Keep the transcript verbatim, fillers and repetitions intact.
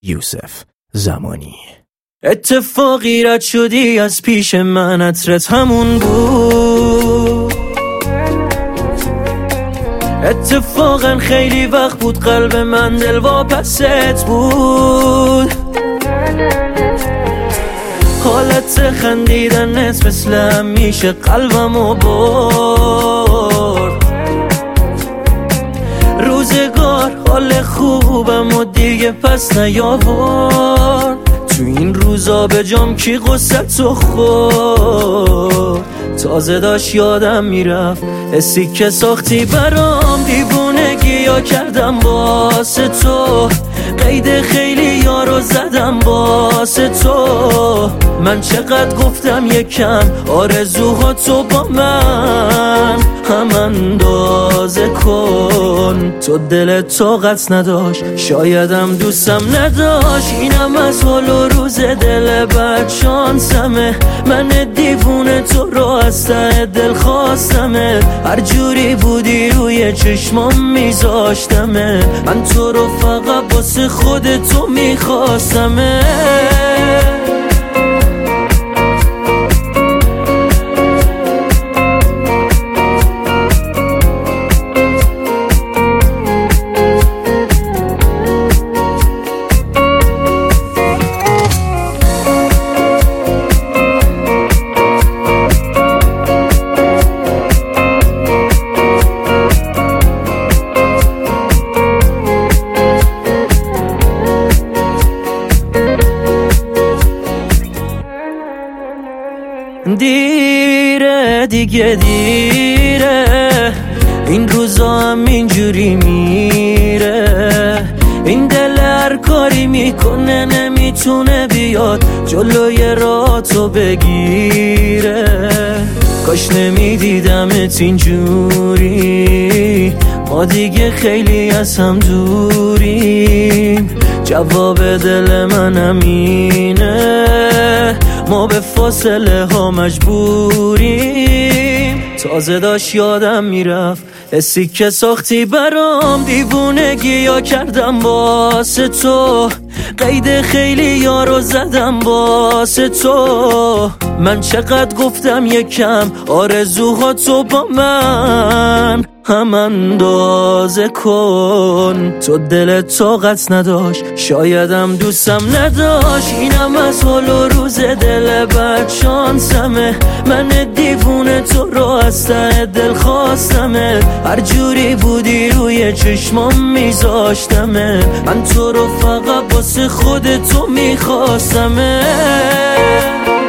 یوسف زمانی. اتفاقی رد شدی از پیش من، عطرت همون بود. اتفاقا خیلی وقت بود قلب من دلواپست بود. حالت خندیدنت مثل همیشه قلبمو برد. روزگار حال خوبم و دیگه پس نیاورد. تو این روزا به جام کی قصتو خورد. تازه داشت یادم میرفت حسی که ساختی برام، دیوونگی یا کردم واسه تو. قید خیلی یارو زدم واسه تو. من چقدر گفتم یکم آرزوها تو با من هم اندازه کن. تو دلت طاقت نداشت، شایدم دوستم نداشت. اینم از حال و روز دل بد شانسمه. من دیوونه تو رو از ته دل خواستمه. هر جوری بودی روی چشمام میذاشتمه. من تو رو فقط واسه خود تو میخواستمه. دیره دیگه دیره، این روزا هم اینجوری میره. این دل هر کاری میکنه نمیتونه بیاد جلوی راهاتو بگیره. کاش نمیدیدمت اینجوری، ما دیگه خیلی از هم دوریم. جواب دل من همینه، ما به فاصله ها مجبوریم. تازه داشت یادم میرفت حسی که ساختی برام، دیوونگی یا کردم واسه تو. قید خیلی یارو زدم واسه تو. من چقدر گفتم یکم آرزوها تو با من هم اندازه کن. تو دلت طاقت نداشت، شایدم دوستم نداشت. اینم از حال و روز دل بد شانسمه. من دیوونه تو رو از ته دل خواستمه. هر جوری بودی روی چشمام میذاشتمه. من تو رو فقط واسه خود تو میخواستمه.